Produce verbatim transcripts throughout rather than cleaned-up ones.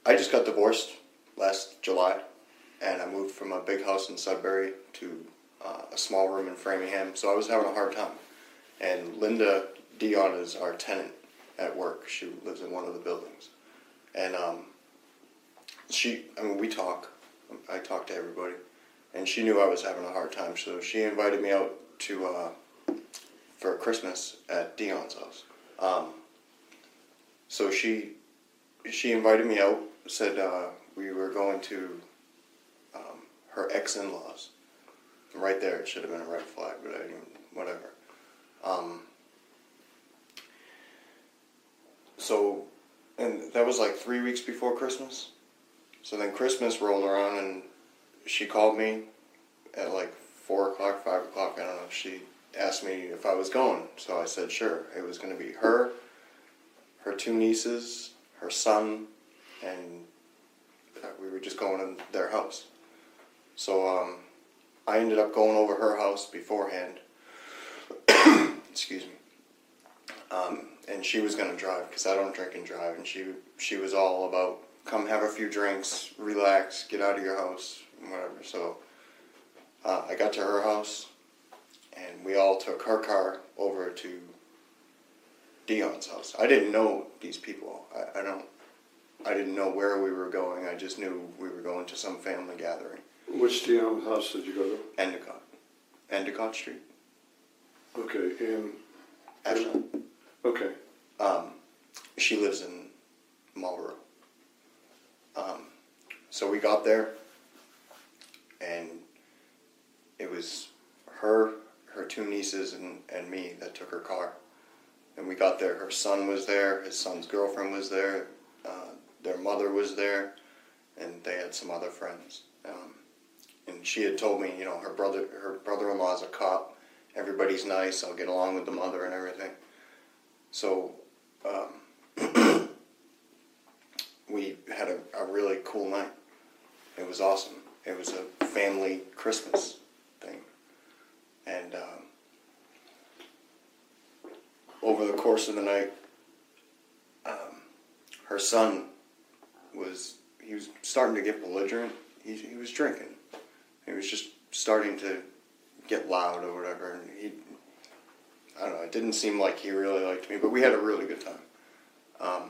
I just got divorced last July, and I moved from a big house in Sudbury to uh, a small room in Framingham, so I was having a hard time. And Linda Dion is our tenant at work. She lives in one of the buildings. And um, she, I mean, we talk. I talk to everybody. And she knew I was having a hard time, so she invited me out to uh, for Christmas at Dion's house. Um, so she she invited me out, said uh, we were going to um, her ex-in-laws. Right there, it should have been a red flag, but I didn't, whatever. Um, so, and that was like three weeks before Christmas. So then Christmas rolled around and she called me at like four o'clock, five o'clock, I don't know. She asked me if I was going. So I said sure. It was going to be her, her two nieces, her son, and we were just going to their house. So um, I ended up going over her house beforehand. Excuse me. Um, and she was going to drive because I don't drink and drive. And she she was all about come have a few drinks, relax, get out of your house, whatever. So uh, I got to her house, and we all took her car over to Dion's house. I didn't know these people. I, I don't. I didn't know where we were going. I just knew we were going to some family gathering. Which Dion house did you go to? Endicott. Endicott Street. Okay, and... Ashland. Okay. Um, she lives in Marlboro. Um, so we got there, and it was her, her two nieces, and, and me that took her car. And we got there, her son was there, his son's girlfriend was there, uh, their mother was there, and they had some other friends. Um, and she had told me, you know, her brother, her brother-in-law's a cop, everybody's nice, I'll get along with the mother and everything. So, um, we had a, a really cool night. It was awesome. It was a family Christmas thing. And um, over the course of the night, um, her son was, he was starting to get belligerent. He, he was drinking. He was just starting to get loud or whatever. And he, I don't know, it didn't seem like he really liked me, but we had a really good time. Um,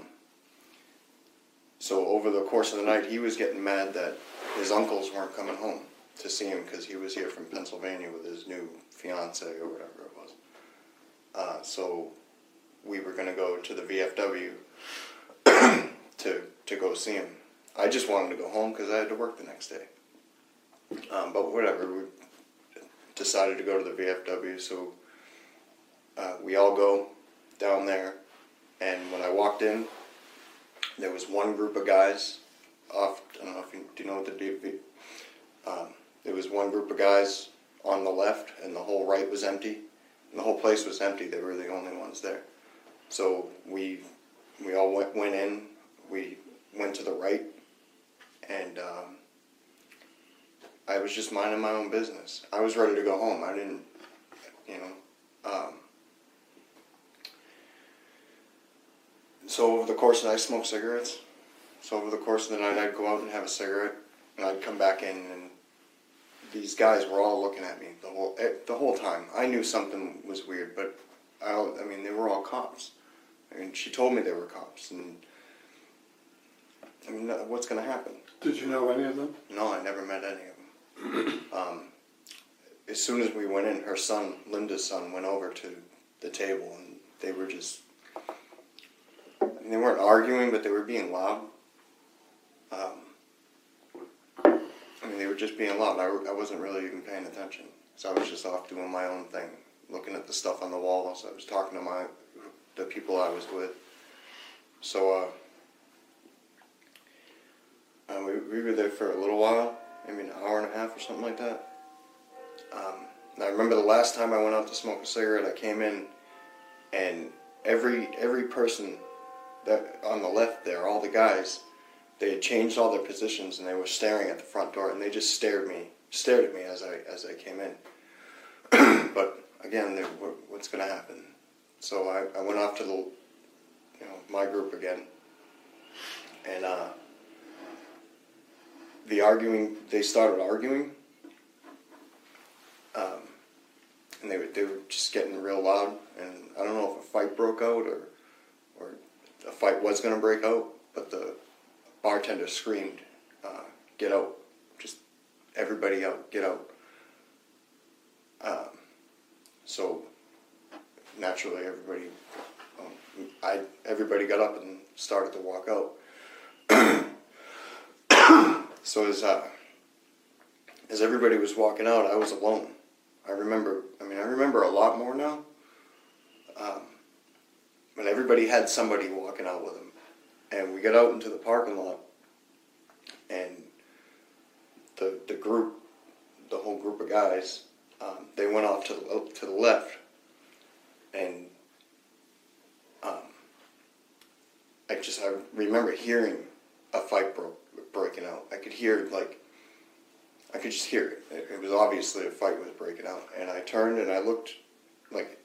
so over the course of the night, he was getting mad that his uncles weren't coming home to see him because he was here from Pennsylvania with his new fiance or whatever it was. Uh, so we were going to go to the V F W to to go see him. I just wanted to go home because I had to work the next day. Um, but whatever, we decided to go to the V F W, so uh, we all go down there, and when I walked in, there was one group of guys off, I don't know if you, do you know what the D V, um, there was one group of guys on the left, and the whole right was empty, and the whole place was empty. They were the only ones there. So we we all went, went in, we went to the right, and um, I was just minding my own business. I was ready to go home. I didn't, you know. Um, so over the course of the night, I smoked cigarettes. So over the course of the night, I'd go out and have a cigarette, and I'd come back in, and these guys were all looking at me the whole the whole time. I knew something was weird, but I, I mean, they were all cops. I mean, she told me they were cops, and I mean, what's going to happen? Did you know any of them? No, I never met any of them. um, as soon as we went in, her son, Linda's son, went over to the table, and they were just, I mean, they weren't arguing, but they were being loud. Um, I mean, they were just being loud. I, I wasn't really even paying attention, so I was just off doing my own thing, looking at the stuff on the walls. I was talking to my the people I was with. So uh, uh, we, we were there for a little while, maybe an hour and a half or something like that. Um, and I remember the last time I went out to smoke a cigarette, I came in, and every every person that on the left there, all the guys, they had changed all their positions, and they were staring at the front door, and they just stared me, stared at me as I as I came in. But again, they, what's going to happen? So I, I went off to the, you know, my group again, and uh, the arguing, they started arguing, um, and they were, they were just getting real loud, and I don't know if a fight broke out, or, or a fight was going to break out, but the bartender screamed, uh, get out, just everybody out, get out. Um, so, naturally, everybody, um, I, everybody got up and started to walk out. So as, uh, as everybody was walking out, I was alone. I remember, I mean, I remember a lot more now. Um, but everybody had somebody walking out with them. And we got out into the parking lot, and the the group, the whole group of guys, um, they went off to the, to the left, and um, I just, I remember hearing a fight broke, breaking out. I could hear, like, I could just hear it. it. It was obviously a fight was breaking out. And I turned and I looked, like,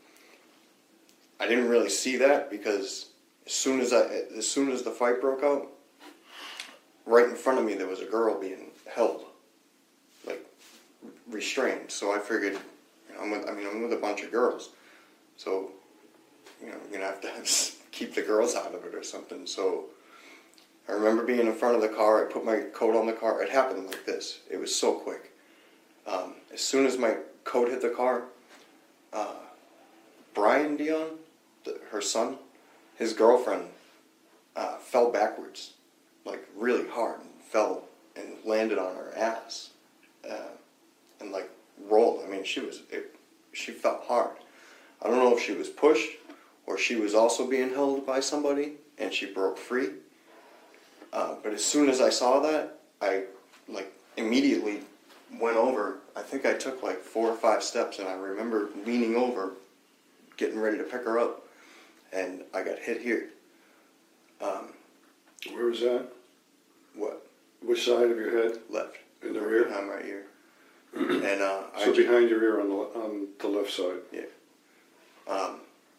I didn't really see that, because as soon as I, as soon as the fight broke out, right in front of me there was a girl being held, like, restrained. So I figured, you know, I'm with, I mean, I'm with a bunch of girls, so, you know, you're gonna have to keep the girls out of it or something. So I remember being in front of the car. I put my coat on the car. It happened like this. It was so quick. Um, as soon as my coat hit the car, uh, Brian Dion, the, her son, his girlfriend, uh, fell backwards, like really hard, and fell and landed on her ass, uh, and like rolled. I mean, she was, it, she fell hard. I don't know if she was pushed or she was also being held by somebody and she broke free. Uh, but as soon as I saw that, I like immediately went over. I think I took like four or five steps, and I remember leaning over, getting ready to pick her up, and I got hit here. Um, Where was that? what? Which side of your head? Left. In the rear? Behind my ear. And uh, I So ju- behind your ear on the on the left side. Yeah. Um,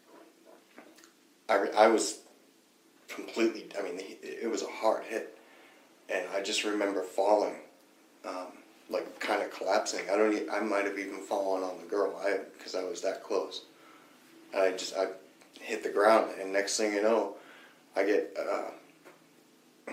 I re- I was completely. I mean, it was a hard hit, and I just remember falling, um, like kind of collapsing. I don't. E- I might have even fallen on the girl. I because I was that close. And I just I hit the ground, and next thing you know, I get uh,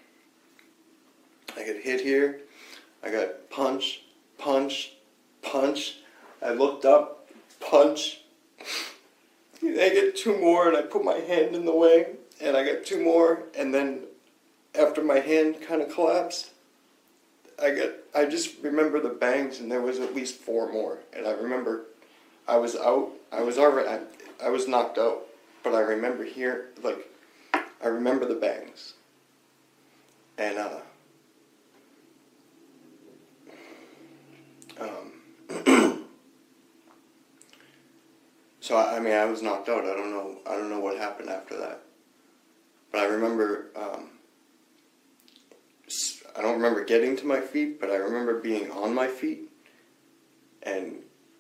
I get hit here. I got punch, punch, punch. I looked up, punch. I get two more, and I put my hand in the way, and I got two more, and then after my hand kind of collapsed, I got, I just remember the bangs, and there was at least four more, and I remember I was out, I was already, I, I was knocked out, but I remember here, like, I remember the bangs, and, uh, um, so I, I mean, I was knocked out. I don't know. I don't know what happened after that. But I remember. Um, I don't remember getting to my feet, but I remember being on my feet, and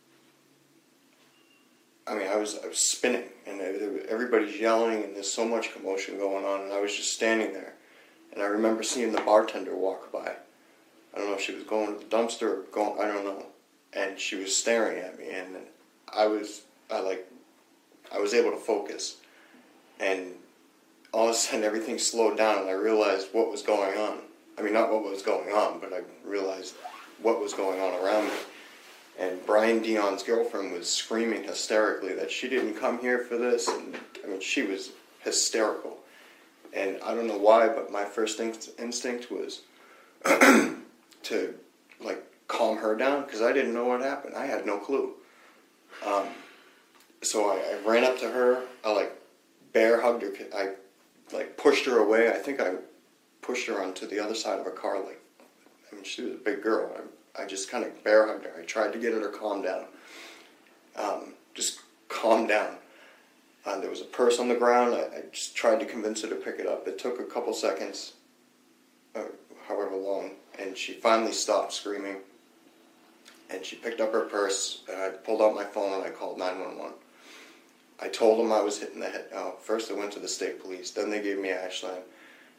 I mean, I was I was spinning, and everybody's yelling, and there's so much commotion going on, and I was just standing there, and I remember seeing the bartender walk by. I don't know if she was going to the dumpster or going. I don't know, and she was staring at me, and I was. I like, I was able to focus, and all of a sudden everything slowed down, and I realized what was going on. I mean, not what was going on, but I realized what was going on around me. And Brian Dion's girlfriend was screaming hysterically that she didn't come here for this, and I mean, she was hysterical. And I don't know why, but my first inst- instinct was to, like, calm her down, because I didn't know what happened. I had no clue. Um... So I, I ran up to her, I like bear hugged her, I like pushed her away. I think I pushed her onto the other side of a car, like, I mean, she was a big girl. I, I just kind of bear hugged her. I tried to get her to calm down. Um, just calm down. Uh, there was a purse on the ground. I, I just tried to convince her to pick it up. It took a couple seconds, uh, however long, and she finally stopped screaming. And she picked up her purse, and I pulled out my phone, and I called nine one one. I told them I was hitting the head. Oh, first I went to the state police, then they gave me Ashland.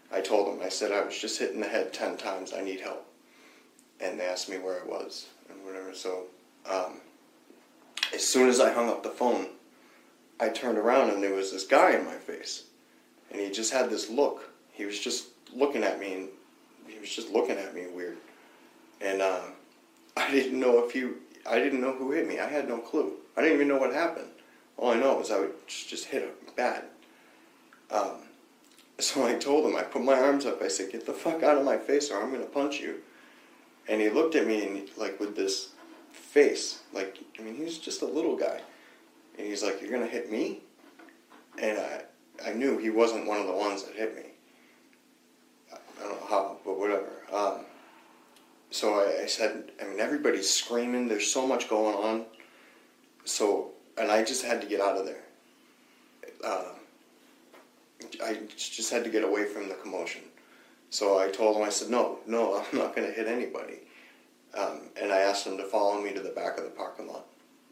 I told them, I said, I was just hit in the head ten times, I need help. And they asked me where I was and whatever. So um, as soon as I hung up the phone, I turned around and there was this guy in my face. And he just had this look. He was just looking at me, and he was just looking at me weird. And uh, I didn't know if he, I didn't know who hit me. I had no clue. I didn't even know what happened. All I know was I would just hit him bad. Um, so I told him, I put my arms up, I said, get the fuck out of my face or I'm going to punch you. And he looked at me and like with this face, like, I mean, he was just a little guy. And he's like, you're going to hit me? And I, I knew he wasn't one of the ones that hit me. I don't know how, but whatever. Um, so I, I said, I mean, everybody's screaming. There's so much going on. So, and I just had to get out of there. Uh, I just had to get away from the commotion. So I told him, I said, no, no, I'm not going to hit anybody. Um, and I asked him to follow me to the back of the parking lot.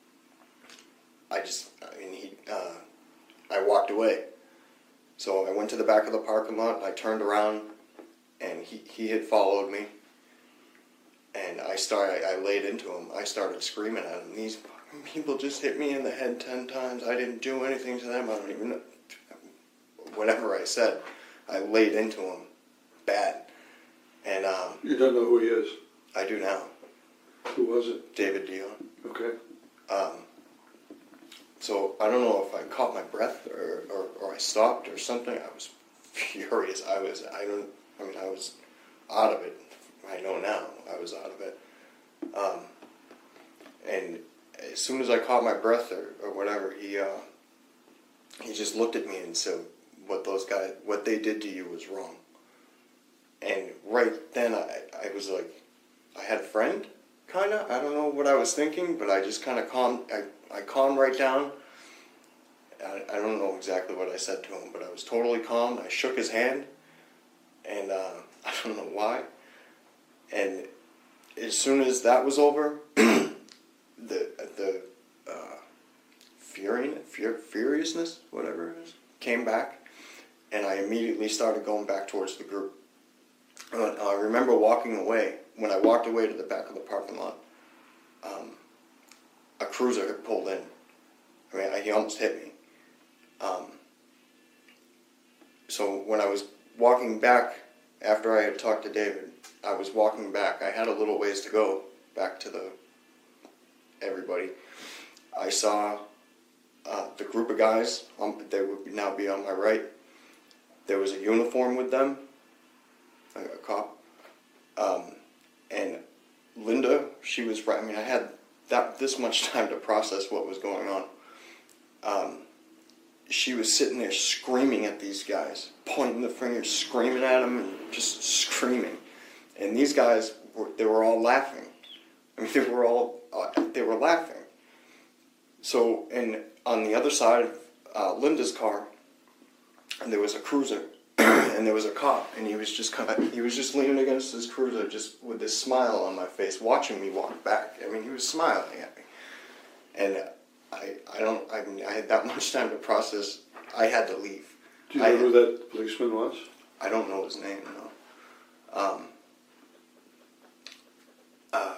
I just, I mean, he, uh, I walked away. So I went to the back of the parking lot, I turned around, and he, he had followed me. And I started, I laid into him. I started screaming at him. These fucking people just hit me in the head ten times. I didn't do anything to them. I don't even know. Whatever I said, I laid into him bad. And um, You don't know who he is? I do now. Who was it? David Dion. Okay. Um, so I don't know if I caught my breath or, or, or I stopped or something. I was furious. I was, I don't, I mean, I was out of it. I know now I was out of it. Um, and as soon as I caught my breath or, or whatever, he, uh, he just looked at me and said, what those guys, what they did to you was wrong. And right then I, I was like, I had a friend, kind of. I don't know what I was thinking, but I just kind of calmed, I, I calmed right down. I, I don't know exactly what I said to him, but I was totally calm. I shook his hand, and uh, I don't know why. And as soon as that was over, the the uh, fury, fur, furiousness, whatever it is, came back, and I immediately started going back towards the group. Uh, I remember walking away. When I walked away to the back of the parking lot, um, a cruiser had pulled in. I mean, I, he almost hit me. Um, so when I was walking back, after I had talked to David, I was walking back. I had a little ways to go back to the everybody. I saw uh, the group of guys. Um, they would now be on my right. There was a uniform with them, a, a cop. Um, and Linda, she was right. I mean, I had that this much time to process what was going on. Um, she was sitting there screaming at these guys, pointing the finger, screaming at them, and just screaming. And these guys, were, they were all laughing. I mean, they were all, uh, they were laughing. So, and on the other side of uh, Linda's car, and there was a cruiser, and there was a cop, and he was just kind of, he was just leaning against his cruiser, just with this smile on my face, watching me walk back. I mean, he was smiling at me. And I, I don't, I mean, I had that much time to process. I had to leave. Do you know I, who that policeman was? I don't know his name, no. Um, uh,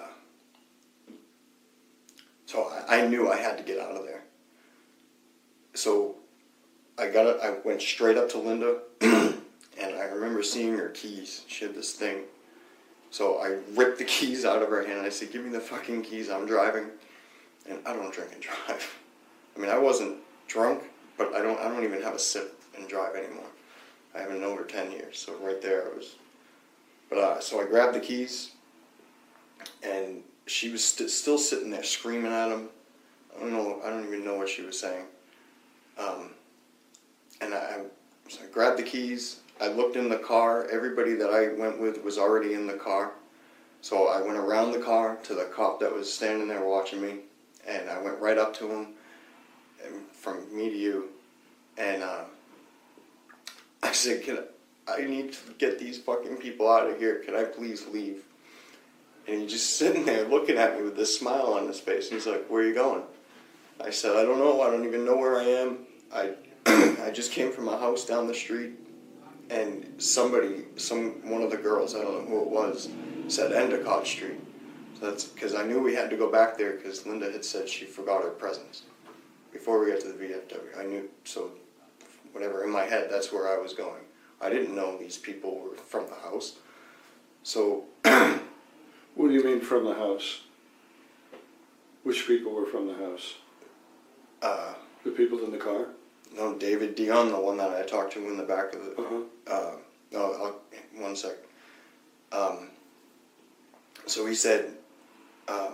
so I, I knew I had to get out of there. So I got it. I went straight up to Linda, and I remember seeing her keys. She had this thing. So I ripped the keys out of her hand, and I said, "Give me the fucking keys. I'm driving." And I don't drink and drive. I mean, I wasn't drunk, but I don't. I don't even have a sip and drive anymore. I haven't in over ten years. So right there, I was. But uh, so I grabbed the keys, and she was st- still sitting there screaming at him. I don't know. I don't even know what she was saying. Um, and I, I, so I grabbed the keys. I looked in the car. Everybody that I went with was already in the car. So I went around the car to the cop that was standing there watching me. And I went right up to him, and from me to you, and uh, I said, Can I, I need to get these fucking people out of here. Can I please leave? And he's just sitting there looking at me with this smile on his face. And he's like, where are you going? I said, I don't know. I don't even know where I am. I I just came from a house down the street. and somebody, some one of the girls, I don't know who it was, said Endicott Street. So that's because I knew we had to go back there because Linda had said she forgot her presents before we got to the V F W. I knew, so whatever, in my head, that's where I was going. I didn't know these people were from the house. So, What do you mean from the house? Which people were from the house? uh, The people in the car? no, David Dion, the one that I talked to in the back of the, Uh-huh. uh, no, I'll, one sec. Um, so he said, um,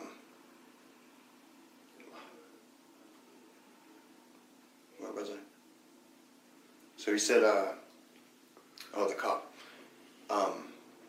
what was it? So he said, uh, oh, the cop. Um,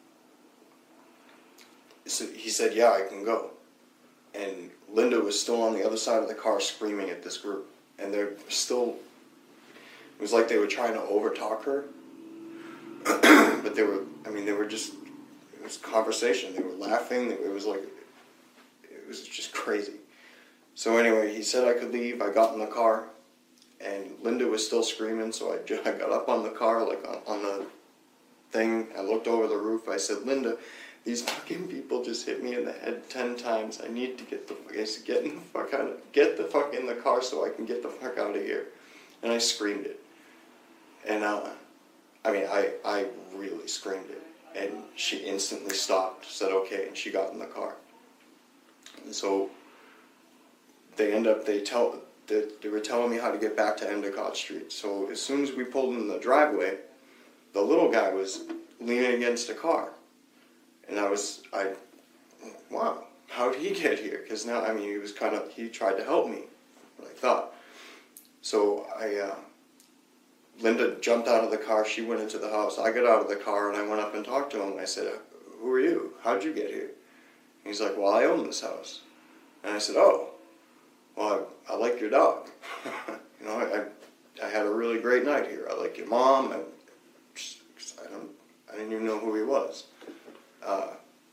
so he said, yeah, I can go. And Linda was still on the other side of the car screaming at this group. And they're still, it was like they were trying to overtalk her. But they were, I mean, they were just, it was conversation. They were laughing. It was like, it was just crazy. So anyway, he said I could leave. I got in the car. And Linda was still screaming, so I, I got up on the car, like on, on the thing. I looked over the roof. I said, Linda, these fucking people just hit me in the head ten times. I need to get the, I said, get in the fuck out of, get the fuck in the car so I can get the fuck out of here. And I screamed it. And, uh, I mean, I, I really screamed it. And she instantly stopped, said okay, and she got in the car. And so they end up, they tell, they, they were telling me how to get back to Endicott Street. So as soon as we pulled in the driveway, the little guy was leaning against a car. And I was, I, wow, how did he get here? Because now, I mean, he was kind of, he tried to help me, what I thought. So I, uh, Linda jumped out of the car, she went into the house. I got out of the car and I went up and talked to him. And I said, who are you? How'd you get here? And he's like, well, I own this house. And I said, oh, well, I, I like your dog. you know, I, I had a really great night here. I like your mom. I, I don't, I didn't even know who he was. Uh,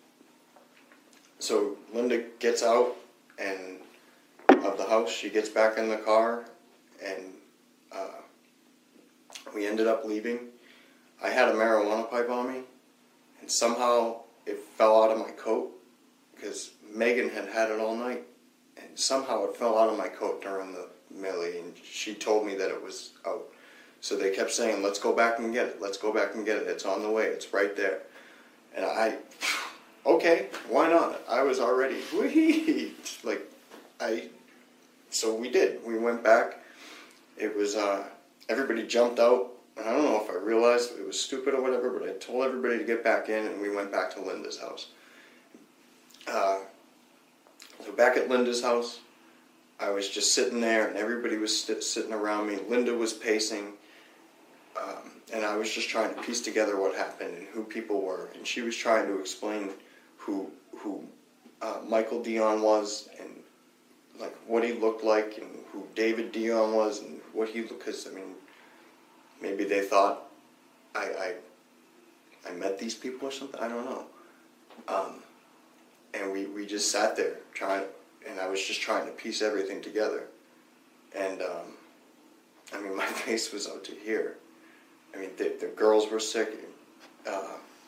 so Linda gets out and of the house. She gets back in the car, and uh, we ended up leaving. I had a marijuana pipe on me, and somehow it fell out of my coat because Megan had had it all night, and somehow it fell out of my coat during the melee, and she told me that it was out. So they kept saying, let's go back and get it, let's go back and get it, it's on the way, it's right there. And I, okay, why not? I was already, whee, like, I, so we did. We went back. It was, uh, everybody jumped out. And I don't know if I realized it was stupid or whatever, but I told everybody to get back in, and we went back to Linda's house. Uh, so back at Linda's house, I was just sitting there, and everybody was st- sitting around me. Linda was pacing. Um, and I was just trying to piece together what happened and who people were, and she was trying to explain who who uh, Michael Dion was and like what he looked like and who David Dion was and what he looked. Because I mean, maybe they thought I, I I met these people or something. I don't know. Um, and we we just sat there trying, and I was just trying to piece everything together. And um, I mean, my face was out to here. I mean, the, the girls were sick, uh,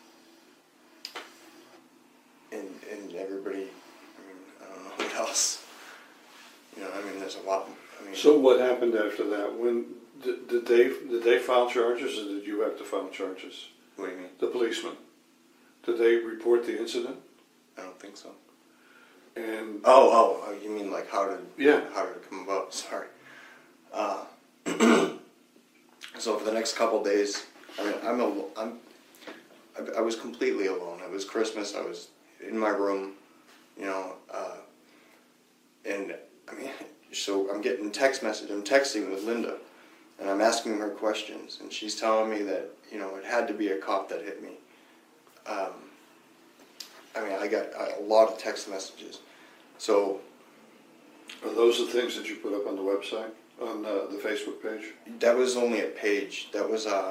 and and everybody. I mean, I don't know what else. You know, I mean, there's a lot. I mean, So what happened after that? When did, did they did they file charges, or did you have to file charges? what do you mean? The policeman. Did they report the incident? I don't think so. And Oh, oh, oh you mean like how did yeah, how did it come about? Sorry. Uh, so for the next couple days, I mean, I'm a, I'm I, I was completely alone. It was Christmas. I was in my room, you know, uh, and I mean, so I'm getting text message. I'm texting with Linda, and I'm asking her questions, and she's telling me that you know it had to be a cop that hit me. Um, I mean, I got a lot of text messages. So are those the things that you put up on the website, on uh, the Facebook page? that was only a page. That was uh,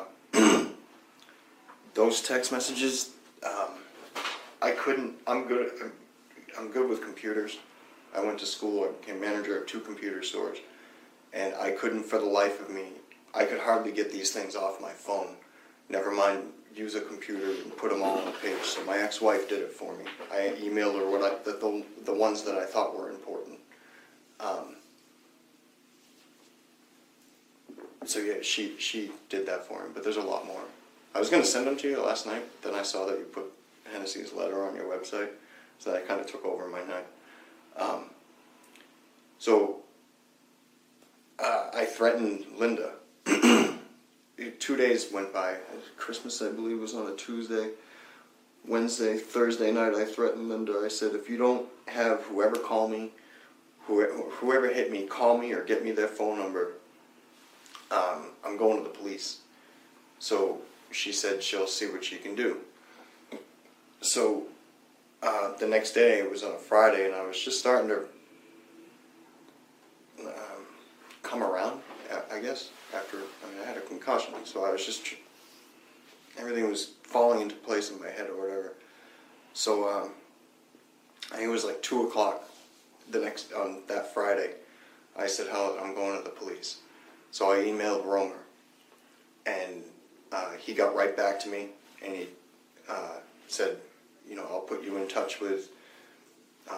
those text messages. Um, I couldn't. I'm good. I'm, I'm good with computers. I went to school. I became manager of two computer stores, and I couldn't, for the life of me, I could hardly get these things off my phone. never mind use a computer and put them all on a page. So my ex-wife did it for me. I emailed her what I, the, the, the ones that I thought were important. Um, so yeah, she, she did that for him, but there's a lot more. I was going to send them to you last night, then I saw that you put Hennessy's letter on your website, so that kind of took over my night. Um, so uh, I threatened Linda. Two days went by. Christmas, I believe, was on a Tuesday. Wednesday, Thursday night, I threatened Linda. I said, if you don't have whoever call me, whoever, whoever hit me, call me or get me their phone number, um, I'm going to the police. So she said she'll see what she can do. So uh, the next day, it was on a Friday, and I was just starting to um, come around, I guess, after I, mean, I had a concussion. So I was just, everything was falling into place in my head or whatever. So um, I think it was like two o'clock the next, on that Friday. I said, hell, I'm going to the police. So I emailed Romer, and uh, he got right back to me, and he uh, said, you know, I'll put you in touch with uh,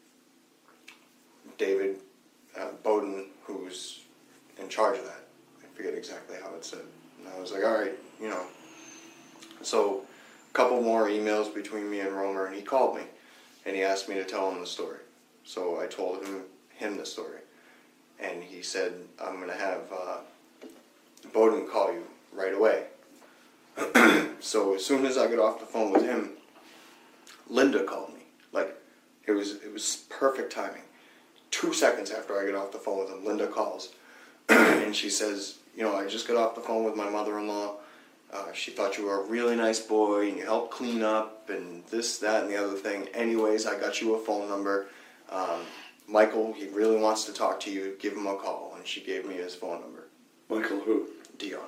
David uh, Bowden, who's in charge of that. I forget exactly how it said. And I was like, all right, you know. So a couple more emails between me and Romer, and he called me, and he asked me to tell him the story. So I told him, him the story. And he said, I'm going to have uh, Bowden call you right away. So as soon as I got off the phone with him, Linda called me. Like, it was it was perfect timing. Two seconds after I get off the phone with him, Linda calls. And she says, you know, I just got off the phone with my mother-in-law. Uh, she thought you were a really nice boy, and you helped clean up, and this, that, and the other thing. Anyways, I got you a phone number. Um, Michael, he really wants to talk to you. Give him a call. And she gave me his phone number. Michael who? Dion.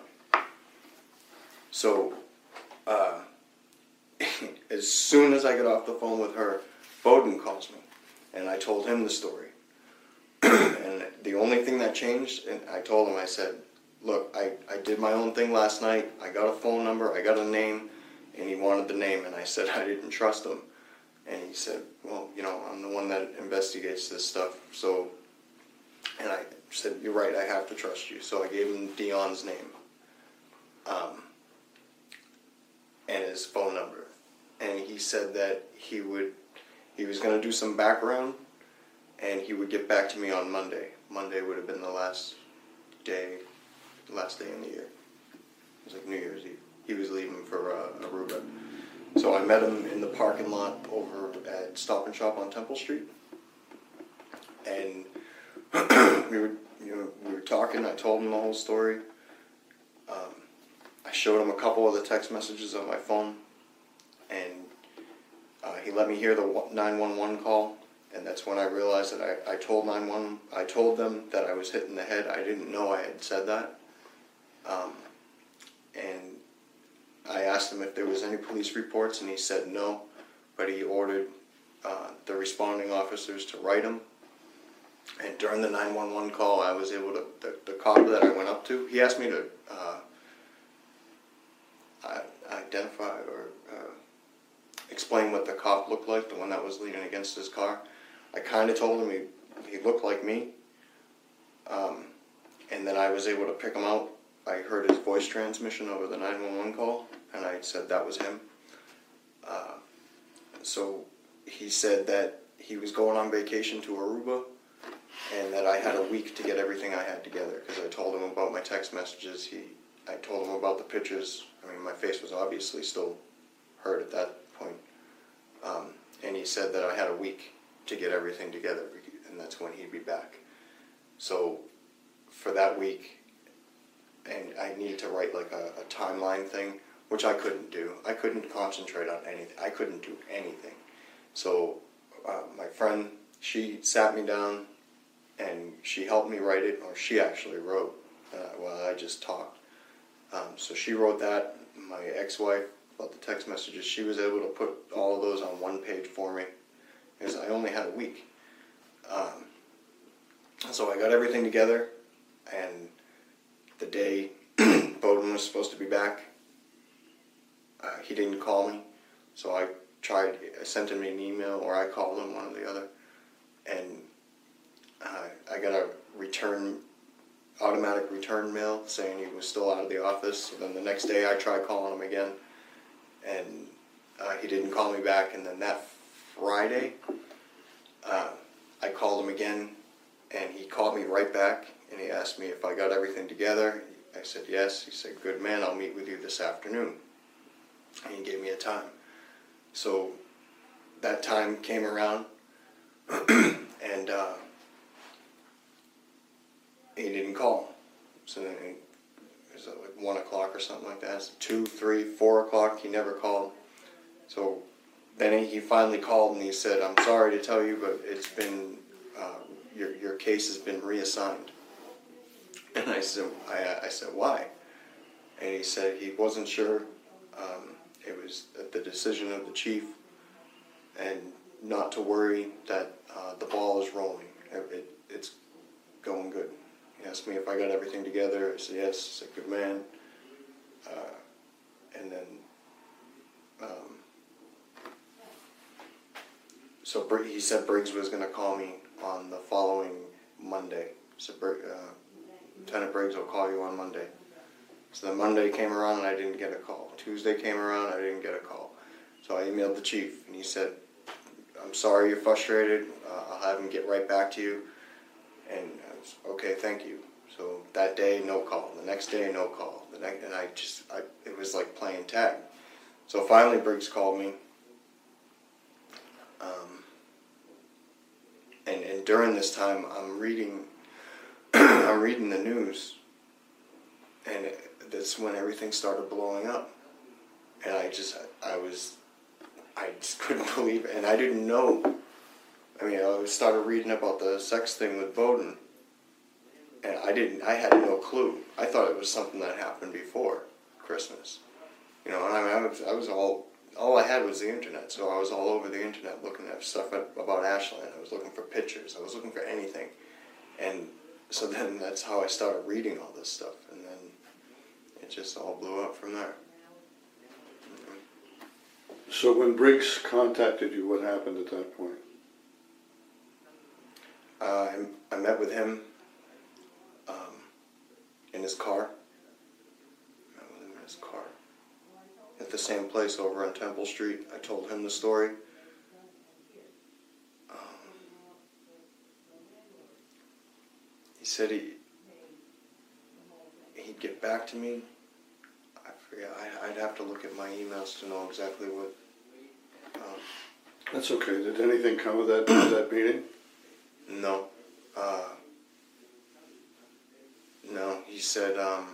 So, uh, as soon as I get off the phone with her, Bowden calls me, and I told him the story. And the only thing that changed, and I told him, I said, look, I, I did my own thing last night. I got a phone number, I got a name, and he wanted the name, and I said I didn't trust him. And he said, well, you know, I'm the one that investigates this stuff, so, and I said, you're right, I have to trust you. So I gave him Dion's name, um, and his phone number. And he said that he would, he was going to do some background, and he would get back to me on Monday. Monday would have been the last day, last day in the year. It was like New Year's Eve. He was leaving for uh, Aruba. So I met him in the parking lot over at Stop and Shop on Temple Street, and we were, you know, we were talking. I told him the whole story. Um, I showed him a couple of the text messages on my phone, and uh, he let me hear the nine one one call, and that's when I realized that I, I told nine one one. I told them that I was hit in the head. I didn't know I had said that, um, and I asked him if there was any police reports, and he said no, but he ordered uh, the responding officers to write them. And during the nine one one call, I was able to, the, the cop that I went up to, he asked me to uh, identify or uh, explain what the cop looked like, the one that was leaning against his car. I kind of told him he, he looked like me, um, and then I was able to pick him out. I heard his voice transmission over the nine one one call, and I said that was him. Uh, so he said that he was going on vacation to Aruba, and that I had a week to get everything I had together, because I told him about my text messages. He, I told him about the pictures. I mean, my face was obviously still hurt at that point. Um, and he said that I had a week to get everything together, and that's when he'd be back. So for that week, and I needed to write like a, a timeline thing, which I couldn't do. I couldn't concentrate on anything. I couldn't do anything. So uh, my friend, she sat me down, and she helped me write it, or she actually wrote uh, while I just talked. Um, so she wrote that. My ex-wife, about the text messages, she was able to put all of those on one page for me, because I only had a week. Um, so I got everything together, and the day Bowden was supposed to be back, uh, he didn't call me, so I tried, I sent him an email, or I called him, one or the other, and uh, I got a return, automatic return mail saying he was still out of the office. So then the next day I tried calling him again, and uh, he didn't call me back. And then that Friday, uh, I called him again, and he called me right back, and he asked me if I got everything together. I said yes. He said, "Good man, I'll meet with you this afternoon." And he gave me a time. So that time came around, and uh, he didn't call. So then it was like one o'clock or something like that. So two, three, four o'clock, he never called. So then he, he finally called and he said, "I'm sorry to tell you, but it's been, uh, your, your case has been reassigned." And I said, I, I said, "Why?" And he said he wasn't sure. Um, it was at the decision of the chief, and not to worry, that uh, the ball is rolling. It, it, it's going good. He asked me if I got everything together. I said yes. He said, "Good man." Uh, and then, um, so Br- he said Briggs was going to call me on the following Monday. So Br- uh, Lieutenant Briggs will call you on Monday. So then Monday came around and I didn't get a call. Tuesday came around, I didn't get a call. So I emailed the chief and he said, "I'm sorry you're frustrated. Uh, I'll have him get right back to you." And I was, "Okay, thank you." So that day, no call. The next day, no call. The next, and I just, I, it was like playing tag. So finally Briggs called me. Um, and, and during this time, I'm reading, I'm reading the news. And it, that's when everything started blowing up. And I just, I was, I just couldn't believe it. And I didn't know. I mean, I started reading about the sex thing with Bowden. And I didn't, I had no clue. I thought it was something that happened before Christmas. You know, and I mean, I was, I was all, all I had was the internet. So I was all over the internet looking at stuff about Ashland. I was looking for pictures. I was looking for anything. And so then that's how I started reading all this stuff. And then it just all blew up from there. So when Briggs contacted you, what happened at that point? Uh, I, I met with him um, in his car. I met with him in his car. At the same place over on Temple Street. I told him the story. Um, he said he, he'd get back to me. I forget, I, I'd have to look at my emails to know exactly what. Um, That's okay. Did anything come of that, that meeting? no. Uh, no, he said, um,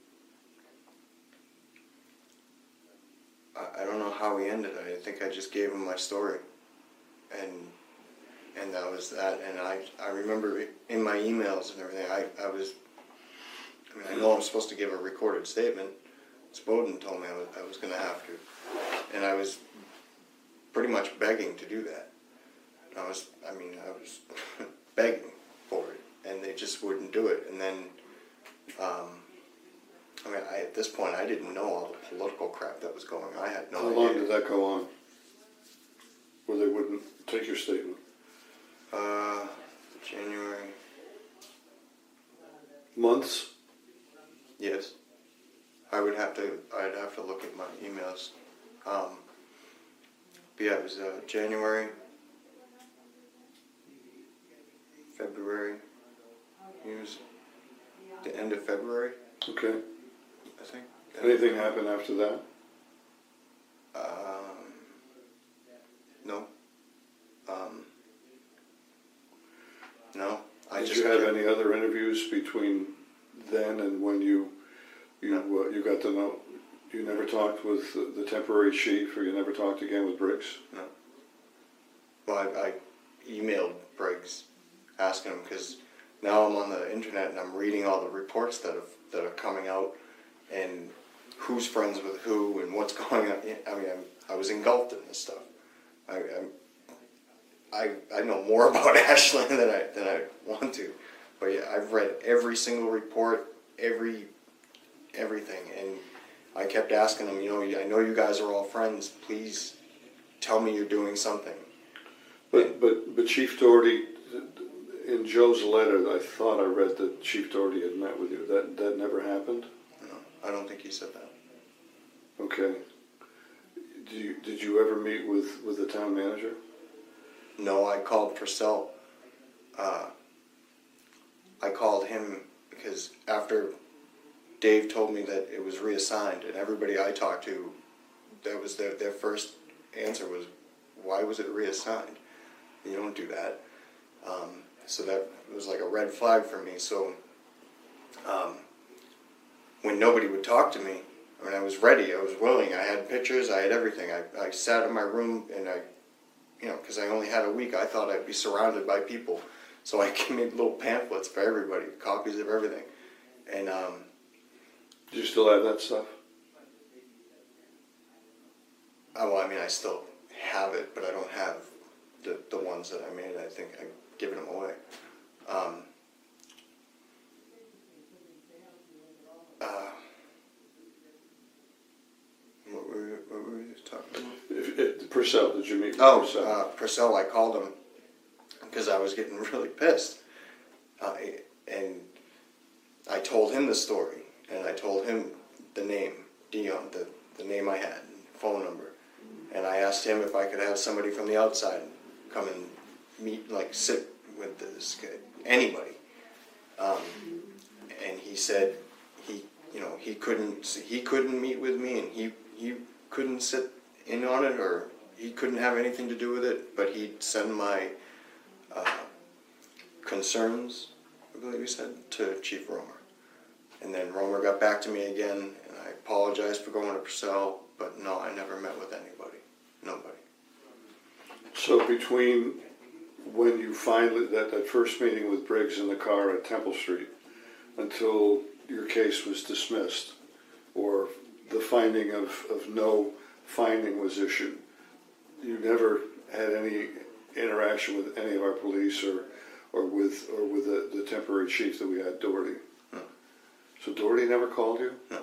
I, I don't know how he ended it. I think I just gave him my story. And and that was that. And I, I remember in my emails and everything, I, I was, I mean, I know I'm supposed to give a recorded statement. Bowden told me I was, I was going to have to. And I was pretty much begging to do that. I was, I mean, I was begging for it. And they just wouldn't do it. And then, um, I mean, I, at this point, I didn't know all the political crap that was going on. I had no How idea. long did that go on? Where they wouldn't take your statement? Uh, January. Months? Yes. I would have to, I'd have to look at my emails. Um, but yeah, it was uh, January, February. It was the end of February, Okay. I think. Anything happen after that? Um, no. Um, no. I Did just you have kept- any other interviews between then and when you you uh, you got to know? You never talked with the, the temporary chief, or you never talked again with Briggs? No. Well, I, I emailed Briggs asking him, because now I'm on the internet and I'm reading all the reports that have that are coming out, and who's friends with who and what's going on. I mean, I'm, I was engulfed in this stuff. I, I'm, I I know more about Ashland than I than I want to, but yeah, I've read every single report, every everything, and I kept asking him, you know, I know you guys are all friends, please tell me you're doing something. But, but, but Chief Doherty, in Joe's letter, I thought I read that Chief Doherty had met with you. That, that never happened? No, I don't think he said that. Okay. Did you, did you ever meet with, with the town manager? No, I called Purcell. Uh, I called him because after Dave told me that it was reassigned, and everybody I talked to, that was their, their first answer was, why was it reassigned? You don't do that. Um, so that was like a red flag for me. So um, when nobody would talk to me, I mean, I was ready, I was willing, I had pictures, I had everything. I, I sat in my room and I, you know, because I only had a week, I thought I'd be surrounded by people. So I made little pamphlets for everybody, copies of everything. And um, do you still have that stuff? oh, well, I mean, I still have it, but I don't have the, the ones that I made. I think I've given them away. Um, uh, what were we, what were we talking about? If, if, Purcell, did you meet with Oh, Purcell? uh, Purcell, I called him because I was getting really pissed. Uh, and I told him the story, and I told him the name, Dion, the, the name I had, phone number. And I asked him if I could have somebody from the outside come and meet, like sit with this guy, anybody. Um, and he said he, you know, he couldn't, he couldn't meet with me, and he, he couldn't sit in on it, or he couldn't have anything to do with it, but he'd send my uh, concerns, I believe he said, to Chief Romer. And then Romer got back to me again, and I apologized for going to Purcell, but no, I never met with anybody. Nobody. So between when you finally, that, that first meeting with Briggs in the car at Temple Street, until your case was dismissed, or the finding of, of no finding was issued, you never had any interaction with any of our police or, or with, or with the, the temporary chief that we had, Doherty? No. So Doherty never called you? No.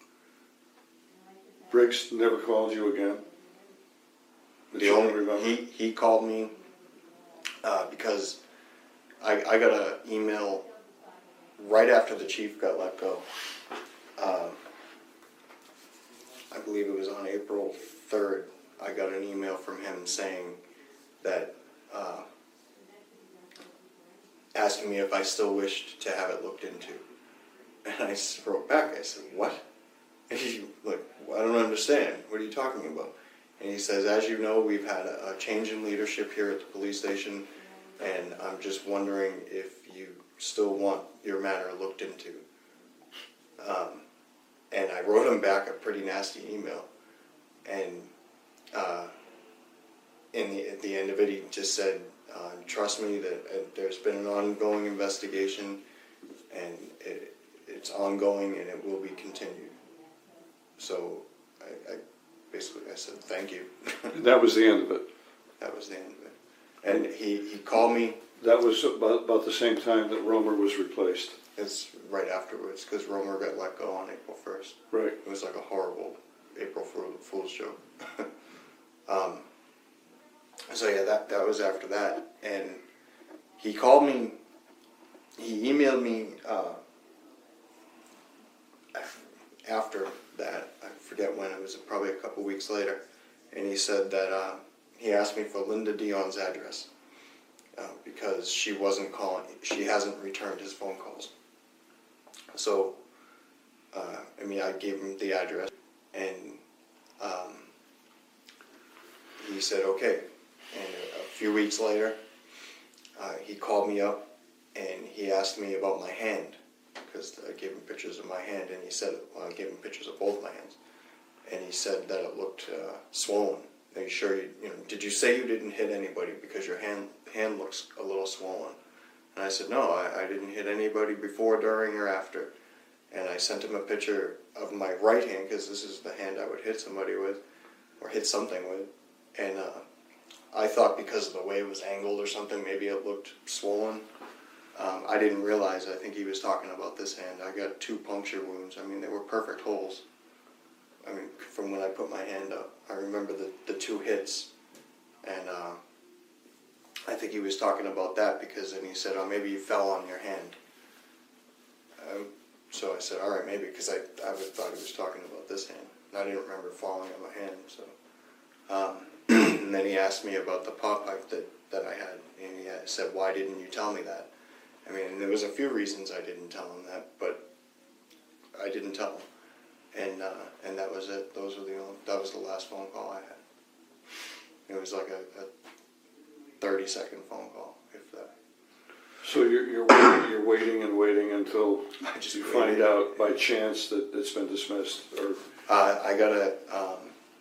Briggs never called you again? That The you only, don't remember? he, he called me uh, because I, I got an email right after the chief got let go. Um, I believe it was on April third. I got an email from him saying that, uh, asking me if I still wished to have it looked into. And I wrote back, I said, what? And he, like, I don't understand. What are you talking about? And he says, as you know, we've had a, a change in leadership here at the police station, and I'm just wondering if you still want your matter looked into. Um, and I wrote him back a pretty nasty email. And uh, in the, at the end of it, he just said, uh, trust me that uh, there's been an ongoing investigation, and it, it's ongoing, and it will be continued. So I, I basically I said thank you. And that was the end of it? That was the end of it. And he, he called me. That was about, about the same time that Romer was replaced? It's right afterwards, because Romer got let go on April first. Right. It was like a horrible April Fool's joke. um, so yeah, that, that was after that. And he called me, he emailed me uh, after that, I forget when, it was probably a couple weeks later, and he said that uh, he asked me for Linda Dion's address uh, because she wasn't calling, she hasn't returned his phone calls. So, uh, I mean, I gave him the address, and um, he said okay. And a, a few weeks later, uh, he called me up, and he asked me about my hand, because I gave him pictures of my hand, and he said, well, I gave him pictures of both my hands, and he said that it looked uh, swollen. Are you sure you, you know, did you say you didn't hit anybody because your hand hand looks a little swollen? And I said, no, I, I didn't hit anybody before, during, or after. And I sent him a picture of my right hand, because this is the hand I would hit somebody with, or hit something with. And uh, I thought because of the way it was angled or something, maybe it looked swollen. Um, I didn't realize, I think he was talking about this hand. I got two puncture wounds. I mean, they were perfect holes. I mean, from when I put my hand up, I remember the, the two hits, and uh, I think he was talking about that because then he said, oh, maybe you fell on your hand. Um, so I said, all right, maybe, because I, I would, thought he was talking about this hand. And I didn't remember falling on my hand, so. Um, and then he asked me about the pop pipe that, that I had, and he had said, why didn't you tell me that? I mean, there was a few reasons I didn't tell him that, but I didn't tell him. And uh, and that was it. Those were the only, that was the last phone call I had. It was like a, a thirty second phone call, if that. So you're, you're, waiting, you're waiting and waiting until I just you waited. find out by chance that it's been dismissed, or Uh, I got a, um,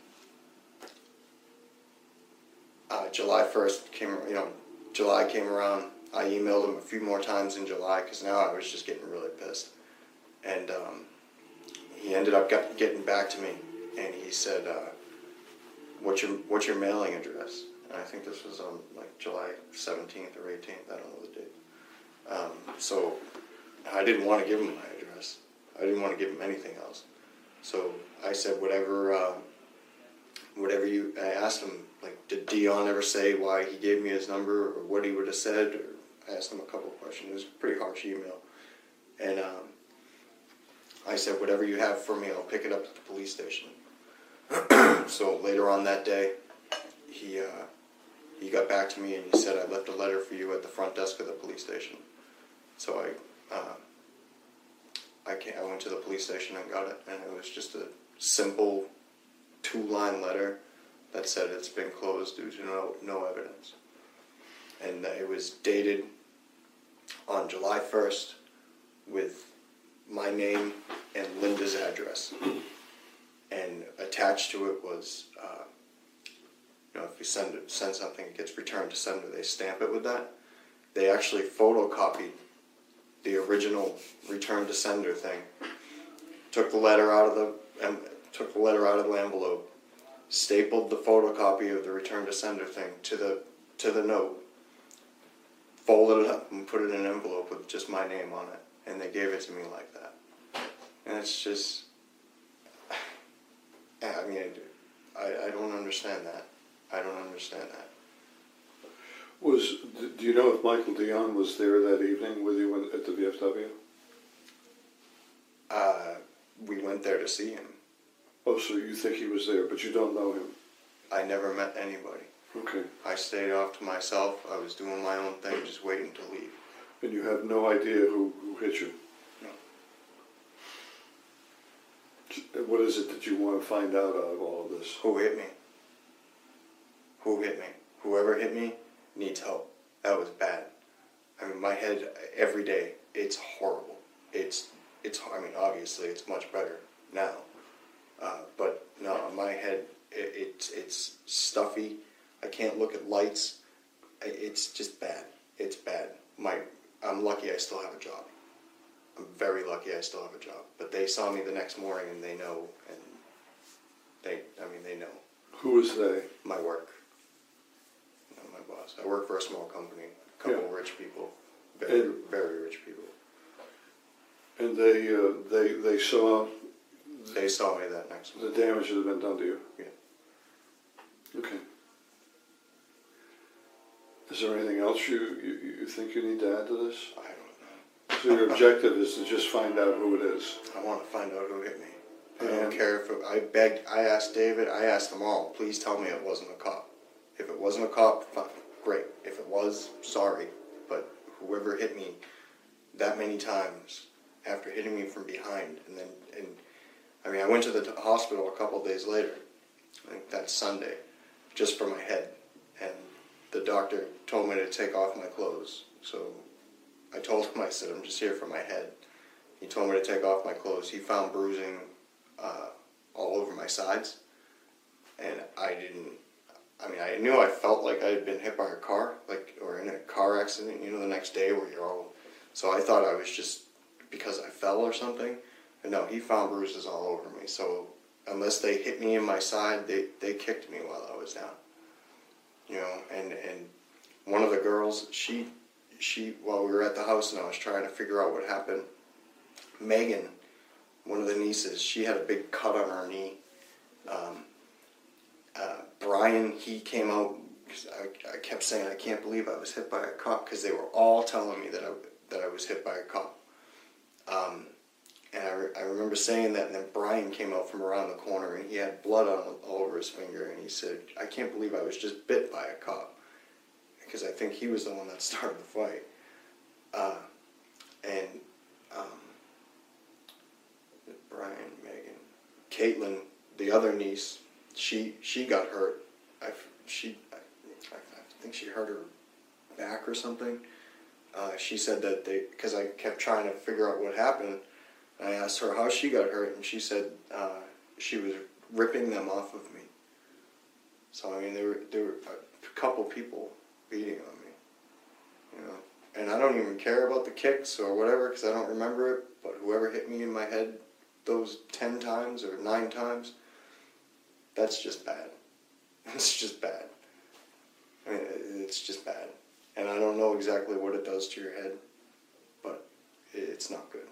uh, July first came, you know, July came around. I emailed him a few more times in July because now I was just getting really pissed. And um, he ended up get, getting back to me, and he said, uh, what's your, what's your mailing address? And I think this was on like July seventeenth or eighteenth, I don't know the date. Um, so I didn't want to give him my address. I didn't want to give him anything else. So I said, whatever, uh, whatever you, I asked him, like, did Dion ever say why he gave me his number or what he would have said? Or I asked him a couple of questions. It was a pretty harsh email. And um, I said, whatever you have for me, I'll pick it up at the police station. So later on that day, he, uh, he got back to me and he said, I left a letter for you at the front desk of the police station. So I, uh, I, came, I went to the police station and got it, and it was just a simple two-line letter that said it's been closed due to no, no evidence. And it was dated on July first with my name and Linda's address. And attached to it was, uh, you know, if you send it, send something, it gets returned to sender, they stamp it with that. They actually photocopied the original return to sender thing, took the letter out of the, um, took the letter out of the envelope, stapled the photocopy of the return to sender thing to the to the note, folded it up and put it in an envelope with just my name on it, and they gave it to me like that. And it's just, I mean, I, I don't understand that. I don't understand that. was, do you know if Michael Dion was there that evening with you in- at the V F W? Uh, we went there to see him. Oh, so you think he was there, but you don't know him? I never met anybody. Okay. I stayed off to myself. I was doing my own thing, just waiting to leave. And you have no idea who, who hit you? No. What is it that you want to find out out of all of this? Who hit me? Who hit me? Whoever hit me needs help. That was bad. I mean, my head every day, it's horrible. It's, it's. I mean, obviously, it's much better now. Uh, but no, my head, it, it's it's stuffy. I can't look at lights. It's just bad. It's bad. My, I'm lucky I still have a job. I'm very lucky I still have a job. But they saw me the next morning and they know, and they, I mean, they know. Who was they? My work. You know, my boss. I work for a small company. A couple Yeah. of rich people. Very, And- very rich people. And they, uh, they, they saw They saw me that next the month. damage that had been done to you? Yeah. Okay. Is there anything else you, you, you think you need to add to this? I don't know. So your objective is to just find out who it is? I want to find out who hit me. I And- don't care if it, I begged, I asked David, I asked them all, please tell me it wasn't a cop. If it wasn't a cop, fine, great. If it was, sorry. But whoever hit me that many times after hitting me from behind, and then, and I mean, I went to the t- hospital a couple of days later, I think that Sunday, just for my head. And the doctor told me to take off my clothes. So I told him, I said, I'm just here for my head. He told me to take off my clothes. He found bruising uh, all over my sides. And I didn't, I mean, I knew I felt like I had been hit by a car, like, or in a car accident, you know, the next day where you're all, so I thought I was just, because I fell or something. And no, he found bruises all over me. So unless they hit me in my side, they, they kicked me while I was down. You know, and, and one of the girls, she, she, while we were at the house and I was trying to figure out what happened, Megan, one of the nieces, she had a big cut on her knee, Um, uh, Brian, he came out, cause I, I kept saying, I can't believe I was hit by a cop, because they were all telling me that I, that I was hit by a cop. Um, and I, re- I remember saying that, and then Brian came out from around the corner, and he had blood on, all over his finger, and he said, I can't believe I was just bit by a cop, because I think he was the one that started the fight. Uh, and um, Brian, Megan, Caitlin, the other niece, she she got hurt. I she I, I think she hurt her back or something. Uh, she said that they, because I kept trying to figure out what happened. And I asked her how she got hurt, and she said uh, she was ripping them off of me. So I mean, there were there were a couple people beating on me, you know. And I don't even care about the kicks or whatever, because I don't remember it. But whoever hit me in my head those ten times or nine times, that's just bad. It's just bad. I mean, it's just bad. And I don't know exactly what it does to your head, but it's not good.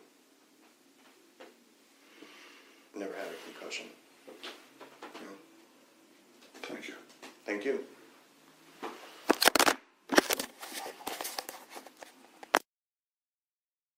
Never had a concussion. You know. Thank you. Thank you.